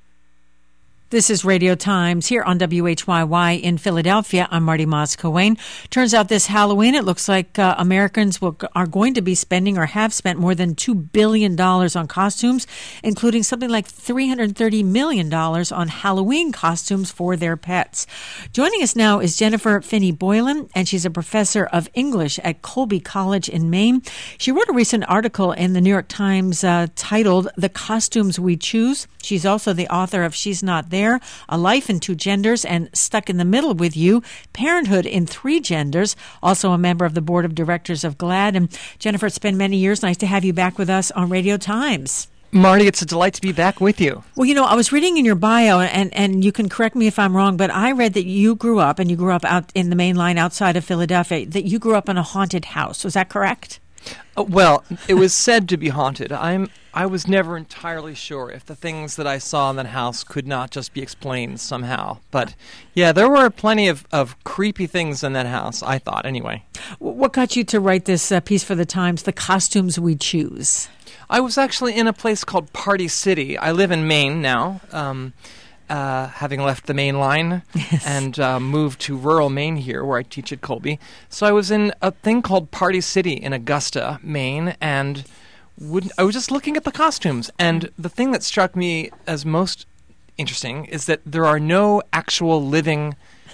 This is Radio Times here on W H Y Y in Philadelphia. I'm Marty Moss-Coane. Turns out this Halloween, it looks like uh, Americans will, are going to be spending or have spent more than two billion dollars on costumes, including something like three hundred thirty million dollars on Halloween costumes for their pets. Joining us now is Jennifer Finney Boylan, and she's a professor of English at Colby College in Maine. She wrote a recent article in the New York Times uh, titled The Costumes We Choose. She's also the author of She's Not There, A Life in Two Genders, and Stuck in the Middle with You, Parenthood in Three Genders, also a member of the board of directors of GLAAD. And Jennifer, it's been many years. Nice to have you back with us on Radio Times. Marty, it's a delight to be back with you. Well, you know, I was reading in your bio, and, and you can correct me if I'm wrong, but I read that you grew up, and you grew up out in the main line outside of Philadelphia, that you grew up in a haunted house. Was that correct? Uh, well, it was said to be haunted. I'm I was never entirely sure if the things that I saw in that house could not just be explained somehow. But, yeah, there were plenty of, of creepy things in that house, I thought, anyway. What got you to write this uh, piece for the Times, The Costumes We Choose? I was actually in a place called Party City. I live in Maine now, um, uh, having left the Main line yes. and uh, moved to rural Maine here, where I teach at Colby. So I was in a thing called Party City in Augusta, Maine, and wouldn't, I was just looking at the costumes. And the thing that struck me as most interesting is that there are no actual living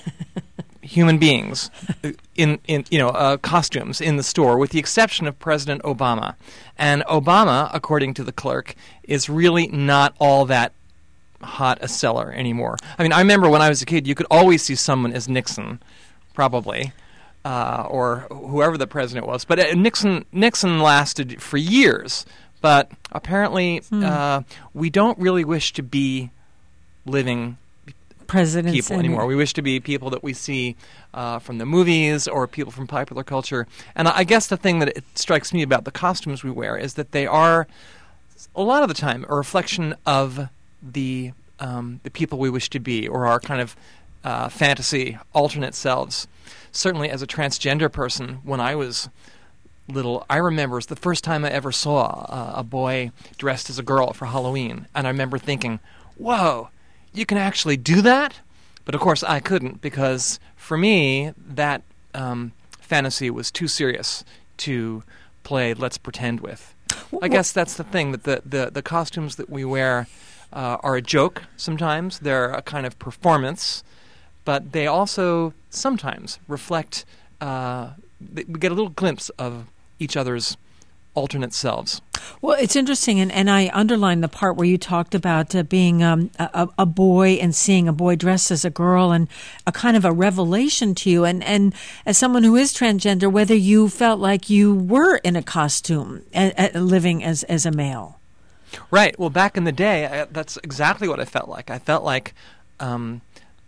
human beings in, in you know, uh, costumes in the store, with the exception of President Obama. And Obama, according to the clerk, is really not all that hot a seller anymore. I mean, I remember when I was a kid, you could always see someone as Nixon, probably, uh, or whoever the president was. But uh, Nixon Nixon lasted for years. But apparently, hmm. uh, we don't really wish to be living presidents people anymore. We wish to be people that we see uh, from the movies or people from popular culture. And I guess the thing that it strikes me about the costumes we wear is that they are, a lot of the time, a reflection of the um, the people we wish to be, or our kind of uh, fantasy alternate selves. Certainly, as a transgender person, when I was little, I remember the first time I ever saw uh, a boy dressed as a girl for Halloween, and I remember thinking, "Whoa, you can actually do that?" But of course, I couldn't, because for me, that um, fantasy was too serious to play let's pretend with. I guess that's the thing, that the the, the costumes that we wear Uh, are a joke sometimes. They're a kind of performance, but they also sometimes reflect, uh, we get a little glimpse of each other's alternate selves. Well, it's interesting, and, and I underlined the part where you talked about uh, being um, a, a boy and seeing a boy dressed as a girl, and a kind of a revelation to you. And, and as someone who is transgender, whether you felt like you were in a costume, a, a, living as, as a male. Right. Well, back in the day, I, that's exactly what I felt like. I felt like um,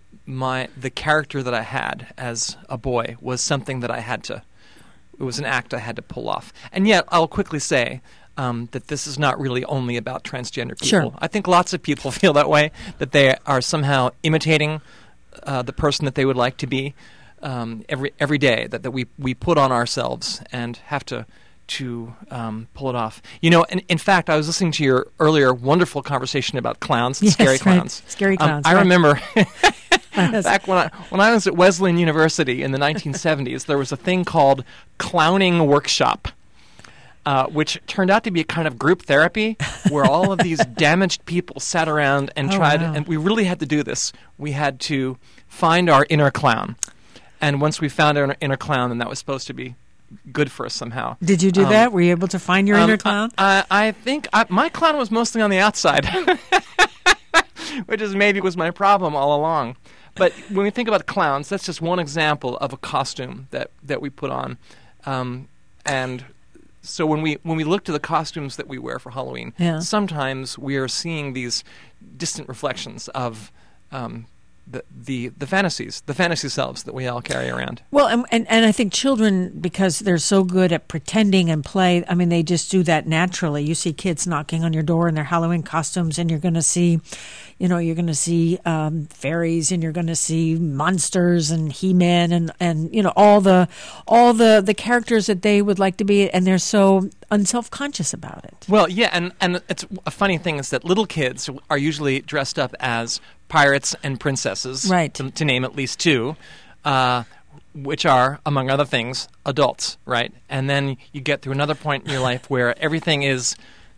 my the character that I had as a boy was something that I had to. It was an act I had to pull off. And yet, I'll quickly say um, that this is not really only about transgender people. Sure. I think lots of people feel that way, that they are somehow imitating uh, the person that they would like to be um, every every day. That that we we put on ourselves and have to. to um, pull it off. You know, in, in fact, I was listening to your earlier wonderful conversation about clowns, yes, scary right. clowns. Scary clowns, um, I right. remember back when I, when I was at Wesleyan University in the nineteen seventies, there was a thing called Clowning Workshop, uh, which turned out to be a kind of group therapy where all of these damaged people sat around and oh, tried, wow. and we really had to do this. We had to find our inner clown. And once we found our inner clown, then that was supposed to be good for us somehow. Did you do Um, that? Were you able to find your um, inner clown? I, I think I, my clown was mostly on the outside, which is maybe was my problem all along. But when we think about clowns, that's just one example of a costume that, that we put on. Um, and so when we when we look to the costumes that we wear for Halloween, Yeah. sometimes we are seeing these distant reflections of um, the, the the fantasies, the fantasy selves that we all carry around. Well, and, and and I think children, because they're so good at pretending and play, I mean, they just do that naturally. You see kids knocking on your door in their Halloween costumes, and you're going to see, you know, you're going to see um, fairies, and you're going to see monsters and He-Man, and, and you know all the all the, the characters that they would like to be, and they're so unself-conscious about it. Well, yeah, and, and it's a funny thing is that little kids are usually dressed up as pirates and princesses, Right. to, to name at least two, uh, which are, among other things, adults, right? And then you get through another point in your life where everything is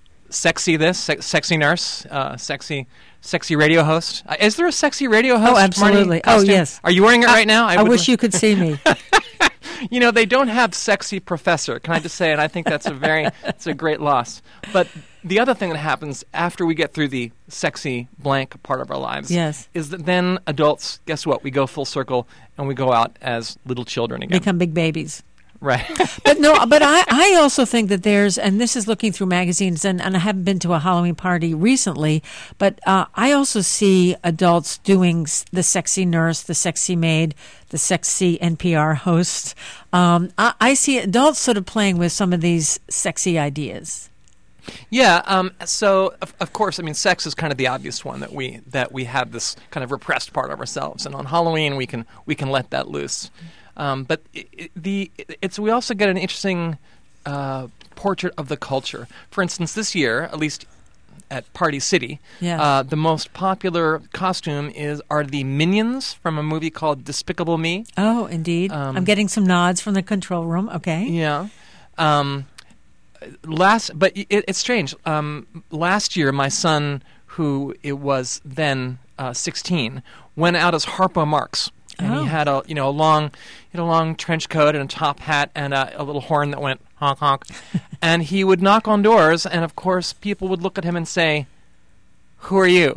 sexy this, se- sexy nurse, uh, sexy sexy radio host. Uh, is there a sexy radio host, Oh, absolutely. Marnie, Oh, costume? yes. Are you wearing it I- right now? I would wish li- you could see me. You know, they don't have sexy professor, can I just say? And I think that's a very, it's a great loss. But the other thing that happens after we get through the sexy blank part of our lives Yes. is that then adults, guess what? We go full circle and we go out as little children again. Become big babies. Right. But no, but I, I also think that there's, and this is looking through magazines, and, and I haven't been to a Halloween party recently, but uh, I also see adults doing s- the sexy nurse, the sexy maid, the sexy N P R host. Um, I, I see adults sort of playing with some of these sexy ideas. Yeah. Um, so, of, of course, I mean, sex is kind of the obvious one that we that we have this kind of repressed part of ourselves, and on Halloween we can we can let that loose. Um, but it, it, the it's we also get an interesting uh, portrait of the culture. For instance, this year, at least at Party City, Yeah. uh, the most popular costume is are the Minions from a movie called Despicable Me. Oh, indeed. Um, I'm getting some nods from the control room. Okay. Yeah. Um, last, but it, it's strange. Um, last year, my son, who it was then uh, sixteen, went out as Harpo Marx, and Oh. he had a you know a long, he had a long trench coat and a top hat and a, a little horn that went honk honk, and he would knock on doors, and of course people would look at him and say, "Who are you?"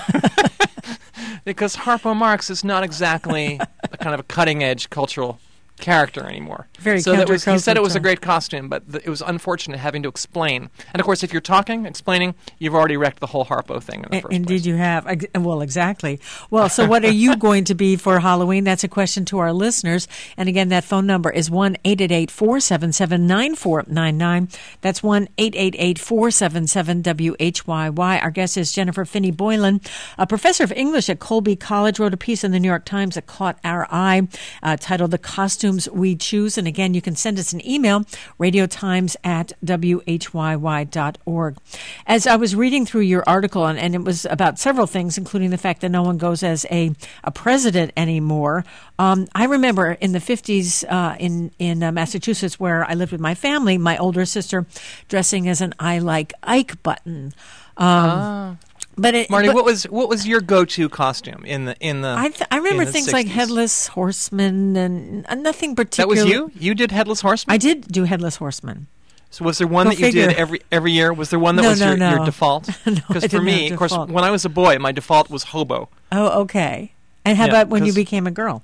Because Harpo Marx is not exactly a kind of a cutting edge cultural character anymore. Very so that was, he said it was a countercultural. great costume, but th- it was unfortunate having to explain. And of course, if you're talking, explaining, you've already wrecked the whole Harpo thing in the I- first Indeed, you have. Ex- Well, exactly. Well, so what are you going to be for Halloween? That's a question to our listeners. And again, that phone number is one eight eight eight, four seven seven, nine four nine nine. That's one eight eight eight, four seven seven, W H Y Y. Our guest is Jennifer Finney Boylan, a professor of English at Colby College, wrote a piece in the New York Times that caught our eye uh, titled The Costumes We Choose. And again, you can send us an email, radiotimes at W H Y Y dot org. As I was reading through your article, and, and it was about several things, including the fact that no one goes as a, a president anymore, um, I remember in the fifties uh, in, in uh, Massachusetts, where I lived with my family, my older sister dressing as an I Like Ike button. Um, Ah. But it, Marty, but- what was what was your go-to costume in the in the? I, th- I remember in the things like sixties? Headless Horseman and uh, nothing That particular. was you. You did Headless Horseman. I did do Headless Horseman. So was there one Go that you figure. did every every year? Was there one that No, was no, your, no. your default? No, I Because for didn't me, have of course, default. when I was a boy, my default was hobo. Oh, okay. And how Yeah, about when you 'cause- became a girl?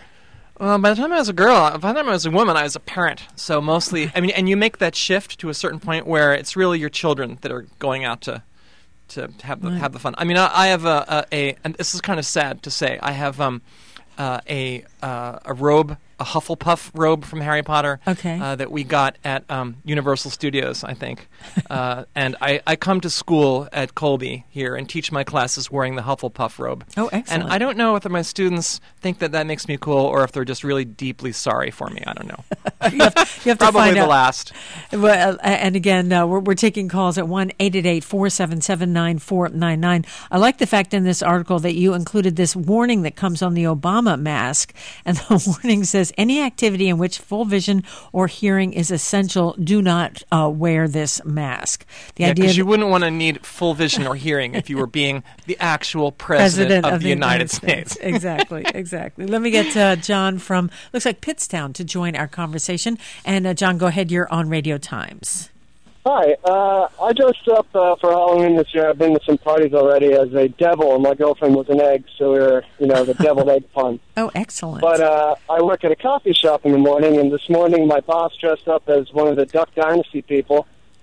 Well, by the time I was a girl, by the time I was a woman, I was a parent. So mostly, I mean, and you make that shift to a certain point where it's really your children that are going out to to have the Right. have the fun. I mean, I, I have a, a, a and this is kind of sad to say, I have um uh, a uh, a robe, a Hufflepuff robe from Harry Potter. Okay. Uh, that we got at um, Universal Studios, I think. uh, and I, I come to school at Colby here and teach my classes wearing the Hufflepuff robe. Oh, excellent. And I don't know whether my students think that that makes me cool or if they're just really deeply sorry for me. I don't know. you have, you have to Probably find the out. last. Well, uh, and again, uh, we're, we're taking calls at one eight eight eight, four seven seven, nine four nine nine. I like the fact in this article that you included this warning that comes on the Obama mask. And the warning says, any activity in which full vision or hearing is essential, do not uh, wear this mask. The yeah, idea because that- you wouldn't want to need full vision or hearing if you were being the actual president, President of, of the, the United, United States. States. Exactly, exactly. Let me get uh, John from, looks like Pittstown, to join our conversation. And uh, John, go ahead. You're on Radio Times. Hi, uh, I dressed up uh, for Halloween this year. I've been to some parties already as a devil, and my girlfriend was an egg, so we were, you know, the deviled egg pun. Oh, excellent. But uh, I work at a coffee shop in the morning, and this morning my boss dressed up as one of the Duck Dynasty people.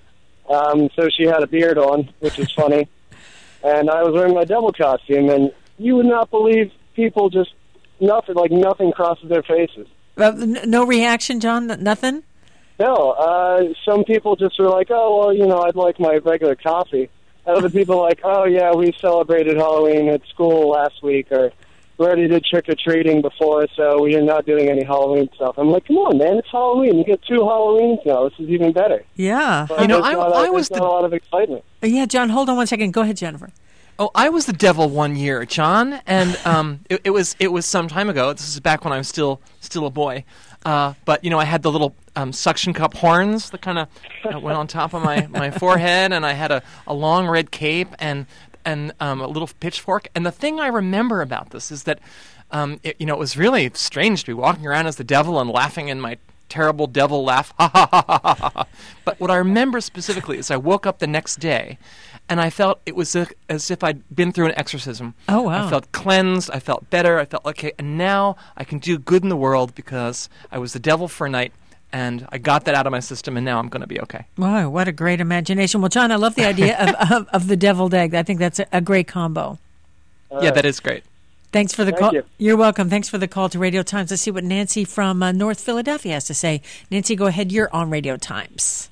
Um, so she had a beard on, which is funny. And I was wearing my devil costume, and you would not believe people just, nothing, like nothing crosses their faces. Uh, n- no reaction, John? N- Nothing? No, uh, some people just were like, oh, well, you know, I'd like my regular coffee. Other people like, oh, yeah, we celebrated Halloween at school last week, or we already did trick-or-treating before, so we are not doing any Halloween stuff. I'm like, come on, man, it's Halloween. You get two Halloweens now. This is even better. Yeah. But You know, there's I- not a- I was there's the- not a lot of excitement. Uh, Yeah, John, hold on one second. Go ahead, Jennifer. Oh, I was the devil one year, John, and um, it, it was it was some time ago. This is back when I was still still a boy. Uh, but you know, I had the little um, suction cup horns that kind of uh, went on top of my, my forehead, and I had a, a long red cape and and um, a little pitchfork. And the thing I remember about this is that um, it, you know, it was really strange to be walking around as the devil and laughing in my terrible devil laugh. Ha ha ha ha ha ha. But what I remember specifically is I woke up the next day, and I felt it was a, as if I'd been through an exorcism. Oh, wow. I felt cleansed. I felt better. I felt okay. And now I can do good in the world because I was the devil for a night, and I got that out of my system, and now I'm going to be okay. Wow, what a great imagination. Well, John, I love the idea of, of, of the deviled egg. I think that's a, a great combo. Yeah, that is great. Thanks for the Thank call. you. You're welcome. Thanks for the call to Radio Times. Let's see what Nancy from uh, North Philadelphia has to say. Nancy, go ahead. You're on Radio Times.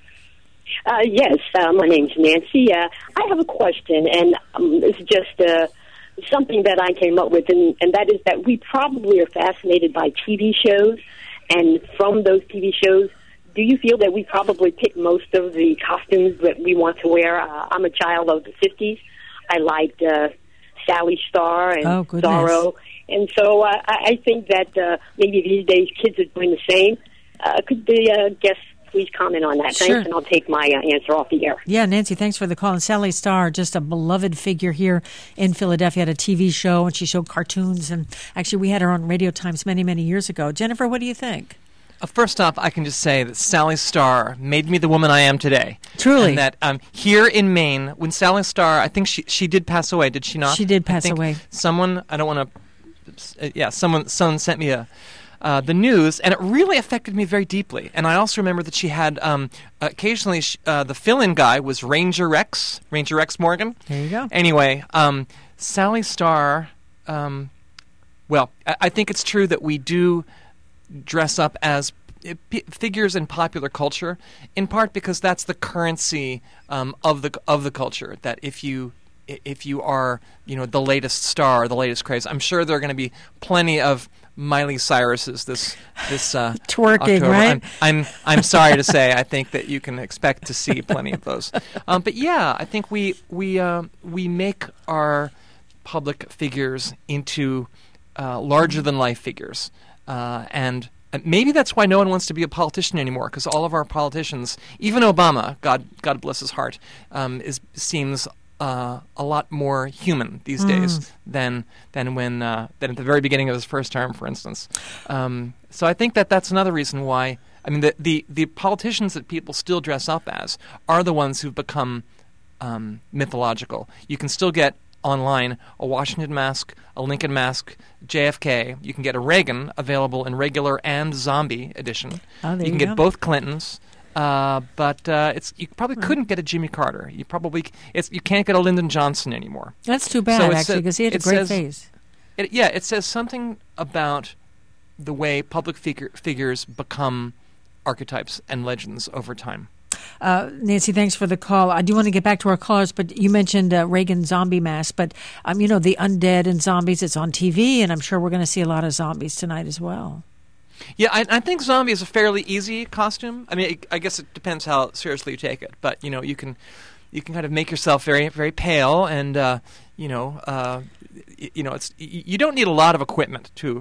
Uh, yes, uh, my name's Nancy. Uh, I have a question, and um, it's just uh, something that I came up with, and, and that is that we probably are fascinated by T V shows, and from those T V shows, do you feel that we probably pick most of the costumes that we want to wear? Uh, I'm a child of the fifties. I liked uh, Sally Star and Oh, goodness. Zorro, and so uh, I I think that uh, maybe these days kids are doing the same. Uh, could the uh, guest please comment on that? Sure. Thanks, and I'll take my uh, answer off the air. Yeah, Nancy, thanks for the call. And Sally Starr, just a beloved figure here in Philadelphia, had a T V show, and she showed cartoons. And actually, we had her on Radio Times many, many years ago. Jennifer, what do you think? Uh, first off, I can just say that Sally Starr made me the woman I am today. Truly. And that um, here in Maine, when Sally Starr, I think she she did pass away, did she not? She did I pass think away. Someone, I don't want to, uh, yeah, someone, someone sent me a, uh, the news, and it really affected me very deeply. And I also remember that she had, um, occasionally, sh uh, the fill-in guy was Ranger Rex, Ranger Rex Morgan. There you go. Anyway, um, Sally Starr, um, well, I, I think it's true that we do dress up as p figures in popular culture, in part because that's the currency um, of the of the culture. That if you if you are you know the latest star, the latest craze, I'm sure there are going to be plenty of Miley Cyruses this this uh, Twerking, October. right? I'm, I'm I'm sorry to say, I think that you can expect to see plenty of those. Um, but yeah, I think we we uh, we make our public figures into uh, larger than life figures, uh, and. And maybe that's why no one wants to be a politician anymore, because all of our politicians, even Obama, God, God bless his heart, um, is seems uh, a lot more human these Mm. days than than when uh, than at the very beginning of his first term, for instance. Um, so I think that that's another reason why. I mean, the the, the politicians that people still dress up as are the ones who've become um, mythological. You can still get online a Washington mask, a Lincoln mask, J F K. You can get a Reagan available in regular and zombie edition. Oh, there you can you get go. both Clintons, uh, but uh, it's you probably couldn't get a Jimmy Carter. You probably it's you can't get a Lyndon Johnson anymore. That's too bad, So it actually, sa- because he had a it great says- face. It, yeah, it says something about the way public figure, figures become archetypes and legends over time. Uh, Nancy, thanks for the call. I do want to get back to our callers, but you mentioned uh, Reagan zombie mask. But, um, you know, the undead and zombies, it's on T V, and I'm sure we're going to see a lot of zombies tonight as well. Yeah, I, I think zombie is a fairly easy costume. I mean, it, I guess it depends how seriously you take it, but you know, you can you can kind of make yourself very very pale, and uh, you know, uh, y- you know, it's y- you don't need a lot of equipment to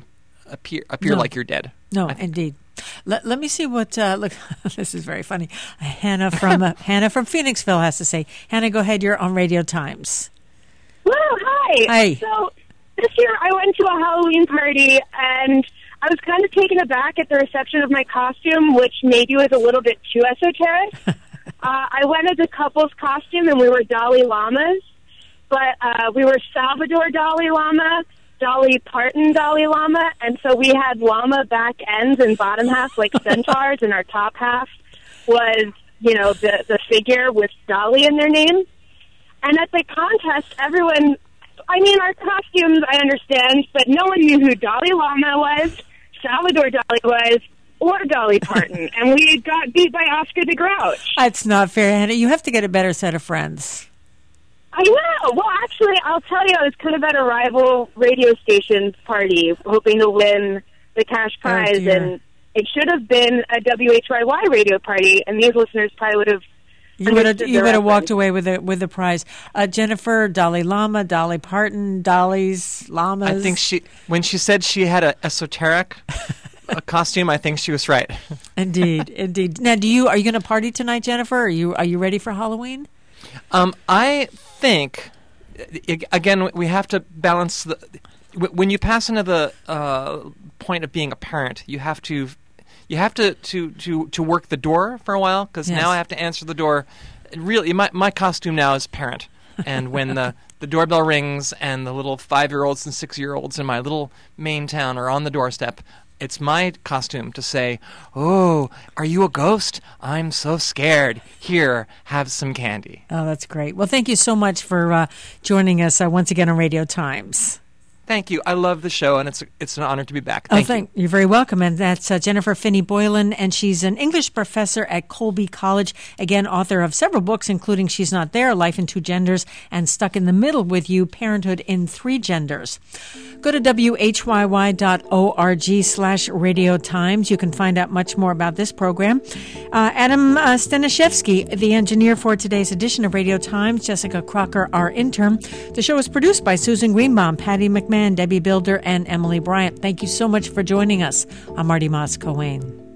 appear appear No. like you're dead. No, indeed. Let, let me see what. Uh, look, this is very funny. Hannah from uh, Hannah from Phoenixville has to say. Hannah, go ahead. You're on Radio Times. Well, hi. Hi. So this year I went to a Halloween party and I was kind of taken aback at the reception of my costume, which maybe was a little bit too esoteric. uh, I went as a couple's costume and we were Dalai Lamas, but uh, we were Salvador Dalai Lama, Dolly Parton Dalai Lama, and so we had llama back ends and bottom half like centaurs, and our top half was, you know, the, the figure with Dolly in their name. And at the contest, everyone, I mean, our costumes, I understand, but no one knew who Dalai Lama was, Salvador Dali was, or Dolly Parton, and we got beat by Oscar the Grouch. That's not fair, Hannah. You have to get a better set of friends. I know. Well, actually, I'll tell you, I was kind of at a rival radio station's party, hoping to win the cash prize, dear. and it should have been a W H Y Y radio party, and these listeners probably would have. You would have understood you the would have reference. walked away with the with the prize. Uh, Jennifer, Dalai Lama, Dolly Parton, Dolly's Llamas. I think she when she said she had an esoteric a costume, I think she was right. Indeed, indeed. Now, do you are you going to party tonight, Jennifer? Are you are you ready for Halloween? Um, I think, i- again, we have to balance the. w- When you pass into the uh, point of being a parent, you have to, you have to to, to, to work the door for a while because Yes. now I have to answer the door. Really, my my costume now is parent, and when the the doorbell rings and the little five year olds and six year olds in my little Maine town are on the doorstep. It's my costume to say, "Oh, are you a ghost? I'm so scared. Here, have some candy." Oh, that's great. Well, thank you so much for uh, joining us uh, once again on Radio Times. Thank you. I love the show, and it's it's an honor to be back. Oh, Thank thank you. You're very welcome. And that's uh, Jennifer Finney Boylan, and she's an English professor at Colby College. Again, author of several books, including She's Not There, Life in Two Genders, and Stuck in the Middle with You, Parenthood in Three Genders. Go to W H Y Y dot org slash Radio Times. You can find out much more about this program. Uh, Adam uh, Stanishevsky, the engineer for today's edition of Radio Times, Jessica Crocker, our intern. The show is produced by Susan Greenbaum, Patty McMahon, Debbie Builder, and Emily Bryant. Thank you so much for joining us. I'm Marty Moss Cohen.